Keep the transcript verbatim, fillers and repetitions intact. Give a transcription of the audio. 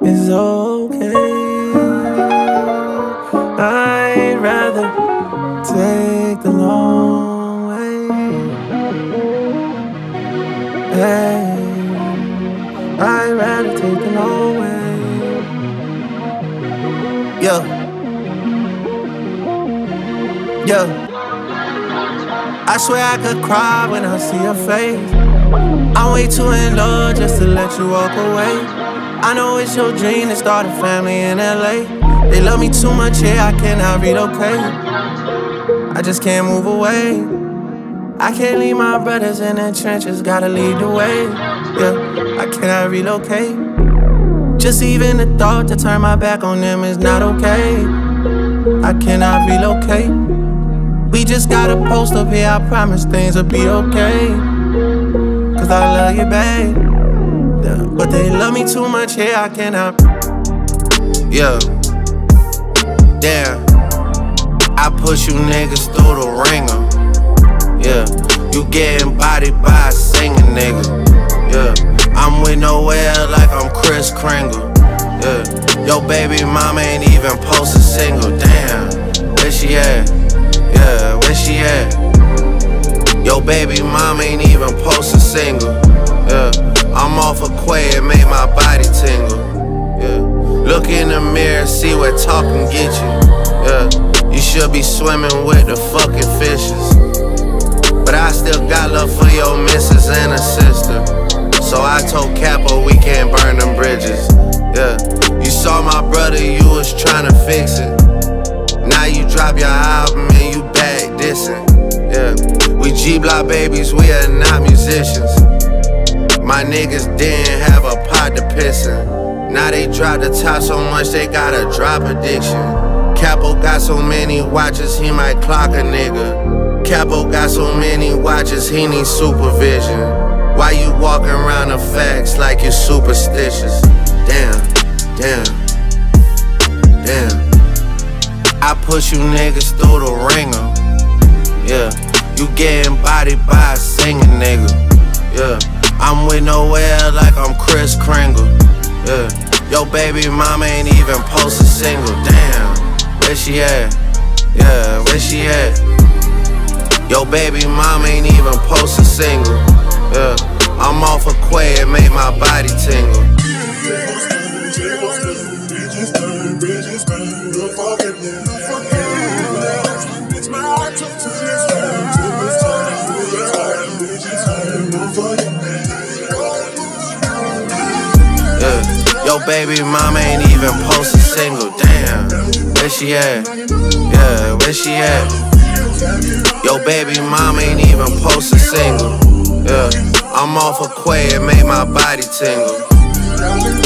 is okay. I'd rather take the long way. Hey, I'd rather take the long way. Yo, yo. I swear I could cry when I see your face. I'm way too in love just to let you walk away. I know it's your dream to start a family in L A. They love me too much here, I cannot relocate. I just can't move away. I can't leave my brothers in the trenches, gotta lead the way. Yeah, I cannot relocate. Just even the thought to turn my back on them is not okay. I cannot relocate. We just gotta post up here, I promise things will be okay. Cause I love you, babe. Yeah, but they love me too much here, I cannot. Yeah. Damn. I push you niggas through the ringer. Yeah. You getting bodied by a singing nigga. Yeah. I'm with nowhere like I'm Chris Kringle. Yeah. Yo baby mama ain't even post a single. Damn. Where she at? Yeah, where she at? Yo baby mama ain't even post a single. Yeah, I'm off a quay, it made my body tingle. Yeah, look in the mirror, see what talking get you. Yeah, you should be swimming with the fucking fishes. But I still got love for your missus and her sister. So I told Capo we can't burn them bridges. Yeah, you saw my brother, you was trying to fix it. Now you drop your album and you back dissing. Yeah, we G-Block babies, we are not musicians. My niggas didn't have a pot to piss in. Now they drop the top so much they got a drop addiction. Capo got so many watches he might clock a nigga. Capo got so many watches he needs supervision. Why you walking around the facts like you're superstitious? Damn, damn, damn. I push you niggas through the ringer. Yeah, you getting bodied by a singing nigga. Yeah, I'm with nowhere like I'm Chris Kringle. Yeah, yo baby mama ain't even post a single. Damn, where she at? Yeah, where she at? Yo baby mama ain't even post a single. Yeah, I'm off a quay, it made my body tingle. Yeah, yo baby mama ain't even post a single. Damn, where she at? Yeah, where she at? Yo baby mama ain't even post a single. Yeah, I'm off a quay, it made my body tingle.